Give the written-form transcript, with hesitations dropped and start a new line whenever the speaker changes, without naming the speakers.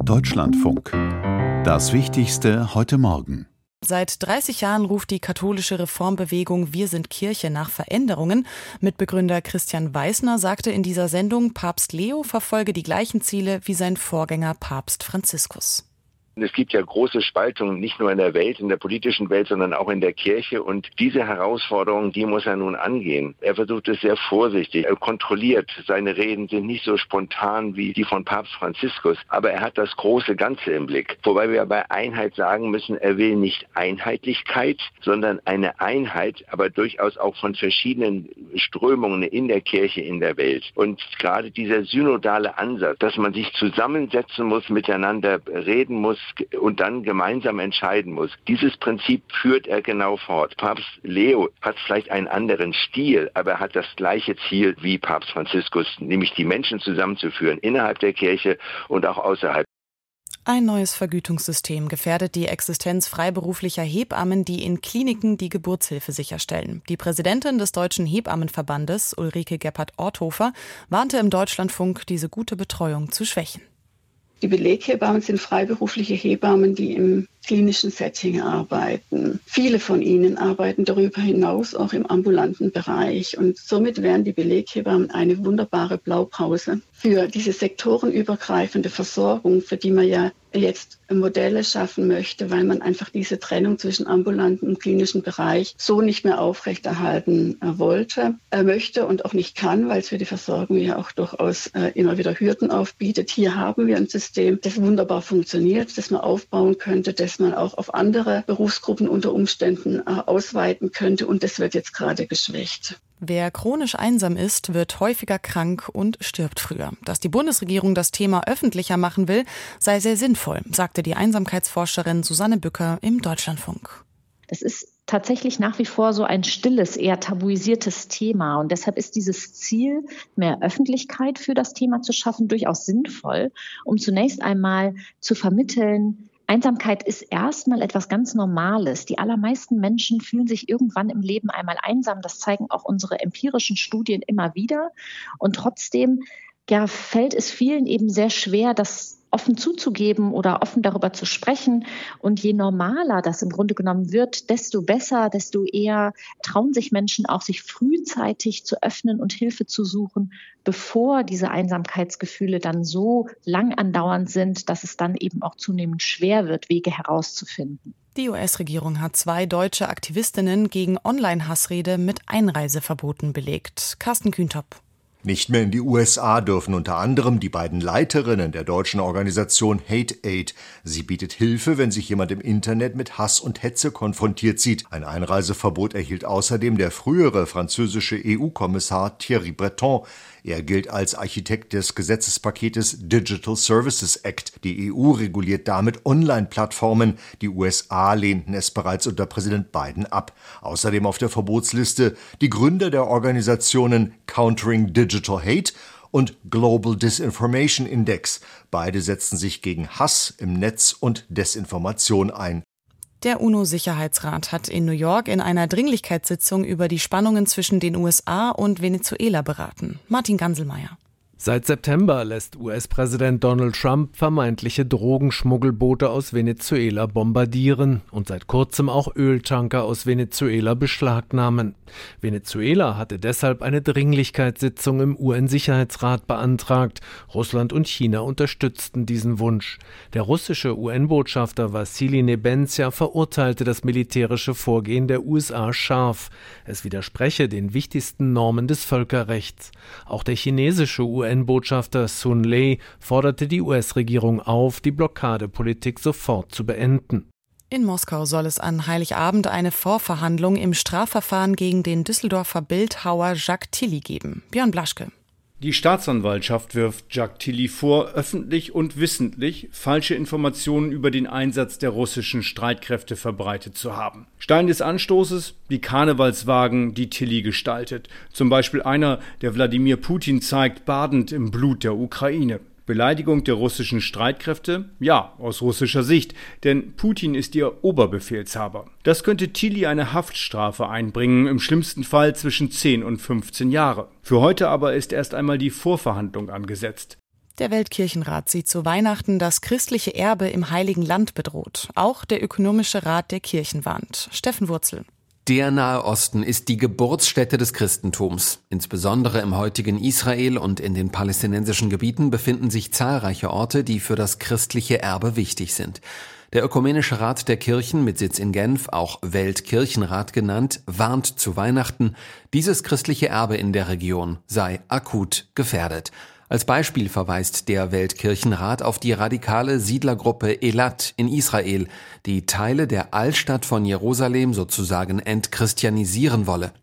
Deutschlandfunk. Das Wichtigste heute Morgen.
Seit 30 Jahren ruft die katholische Reformbewegung Wir sind Kirche nach Veränderungen. Mitbegründer Christian Weisner sagte in dieser Sendung, Papst Leo verfolge die gleichen Ziele wie sein Vorgänger Papst Franziskus.
Es gibt ja große Spaltungen, nicht nur in der Welt, in der politischen Welt, sondern auch in der Kirche. Und diese Herausforderung, die muss er nun angehen. Er versucht es sehr vorsichtig, er kontrolliert. Seine Reden sind nicht so spontan wie die von Papst Franziskus. Aber er hat das große Ganze im Blick. Wobei wir bei Einheit sagen müssen, er will nicht Einheitlichkeit, sondern eine Einheit, aber durchaus auch von verschiedenen Strömungen in der Kirche, in der Welt. Und gerade dieser synodale Ansatz, dass man sich zusammensetzen muss, miteinander reden muss, und dann gemeinsam entscheiden muss. Dieses Prinzip führt er genau fort. Papst Leo hat vielleicht einen anderen Stil, aber er hat das gleiche Ziel wie Papst Franziskus, nämlich die Menschen zusammenzuführen, innerhalb der Kirche und auch außerhalb.
Ein neues Vergütungssystem gefährdet die Existenz freiberuflicher Hebammen, die in Kliniken die Geburtshilfe sicherstellen. Die Präsidentin des Deutschen Hebammenverbandes, Ulrike Gebhardt-Orthofer, warnte im Deutschlandfunk, diese gute Betreuung zu schwächen.
Die Beleghebammen sind freiberufliche Hebammen, die im klinischen Setting arbeiten. Viele von ihnen arbeiten darüber hinaus auch im ambulanten Bereich. Und somit wären die Beleghebammen eine wunderbare Blaupause für diese sektorenübergreifende Versorgung, für die man ja jetzt Modelle schaffen möchte, weil man einfach diese Trennung zwischen ambulanten und klinischen Bereich so nicht mehr aufrechterhalten möchte und auch nicht kann, weil es für die Versorgung ja auch durchaus immer wieder Hürden aufbietet. Hier haben wir ein System, das wunderbar funktioniert, das man aufbauen könnte, das man auch auf andere Berufsgruppen unter Umständen ausweiten könnte, und das wird jetzt gerade geschwächt.
Wer chronisch einsam ist, wird häufiger krank und stirbt früher. Dass die Bundesregierung das Thema öffentlicher machen will, sei sehr sinnvoll, sagte die Einsamkeitsforscherin Susanne Bücker im Deutschlandfunk.
Das ist tatsächlich nach wie vor so ein stilles, eher tabuisiertes Thema. Und deshalb ist dieses Ziel, mehr Öffentlichkeit für das Thema zu schaffen, durchaus sinnvoll, um zunächst einmal zu vermitteln, Einsamkeit ist erstmal etwas ganz Normales. Die allermeisten Menschen fühlen sich irgendwann im Leben einmal einsam. Das zeigen auch unsere empirischen Studien immer wieder. Und trotzdem fällt es vielen eben sehr schwer, das offen zuzugeben oder offen darüber zu sprechen. Und je normaler das im Grunde genommen wird, desto besser, desto eher trauen sich Menschen auch, sich frühzeitig zu öffnen und Hilfe zu suchen, bevor diese Einsamkeitsgefühle dann so lang andauernd sind, dass es dann eben auch zunehmend schwer wird, Wege herauszufinden.
Die US-Regierung hat 2 deutsche Aktivistinnen gegen Online-Hassrede mit Einreiseverboten belegt. Carsten Kühntop.
Nicht mehr in die USA dürfen unter anderem die beiden Leiterinnen der deutschen Organisation Hate Aid. Sie bietet Hilfe, wenn sich jemand im Internet mit Hass und Hetze konfrontiert sieht. Ein Einreiseverbot erhielt außerdem der frühere französische EU-Kommissar Thierry Breton. Er gilt als Architekt des Gesetzespaketes Digital Services Act. Die EU reguliert damit Online-Plattformen. Die USA lehnten es bereits unter Präsident Biden ab. Außerdem auf der Verbotsliste die Gründer der Organisationen Countering Digital Hate und Global Disinformation Index. Beide setzen sich gegen Hass im Netz und Desinformation ein.
Der UNO-Sicherheitsrat hat in New York in einer Dringlichkeitssitzung über die Spannungen zwischen den USA und Venezuela beraten. Martin Ganselmeier.
Seit September lässt US-Präsident Donald Trump vermeintliche Drogenschmuggelboote aus Venezuela bombardieren und seit kurzem auch Öltanker aus Venezuela beschlagnahmen. Venezuela hatte deshalb eine Dringlichkeitssitzung im UN-Sicherheitsrat beantragt. Russland und China unterstützten diesen Wunsch. Der russische UN-Botschafter Wassili Nebenzia verurteilte das militärische Vorgehen der USA scharf. Es widerspreche den wichtigsten Normen des Völkerrechts. Auch der chinesische UN-Botschafter Sun Lei forderte die US-Regierung auf, die Blockadepolitik sofort zu beenden.
In Moskau soll es an Heiligabend eine Vorverhandlung im Strafverfahren gegen den Düsseldorfer Bildhauer Jacques Tilly geben. Björn Blaschke.
Die Staatsanwaltschaft wirft Jacques Tilly vor, öffentlich und wissentlich falsche Informationen über den Einsatz der russischen Streitkräfte verbreitet zu haben. Stein des Anstoßes: die Karnevalswagen, die Tilly gestaltet. Zum Beispiel einer, der Wladimir Putin zeigt, badend im Blut der Ukraine. Beleidigung der russischen Streitkräfte? Ja, aus russischer Sicht, denn Putin ist ihr Oberbefehlshaber. Das könnte Tilly eine Haftstrafe einbringen, im schlimmsten Fall zwischen 10 und 15 Jahre. Für heute aber ist erst einmal die Vorverhandlung angesetzt.
Der Weltkirchenrat sieht zu Weihnachten das christliche Erbe im Heiligen Land bedroht. Auch der Ökumenische Rat der Kirchen warnt. Steffen Wurzel.
Der Nahe Osten ist die Geburtsstätte des Christentums. Insbesondere im heutigen Israel und in den palästinensischen Gebieten befinden sich zahlreiche Orte, die für das christliche Erbe wichtig sind. Der Ökumenische Rat der Kirchen mit Sitz in Genf, auch Weltkirchenrat genannt, warnt zu Weihnachten, dieses christliche Erbe in der Region sei akut gefährdet. Als Beispiel verweist der Weltkirchenrat auf die radikale Siedlergruppe Elat in Israel, die Teile der Altstadt von Jerusalem sozusagen entchristianisieren wolle.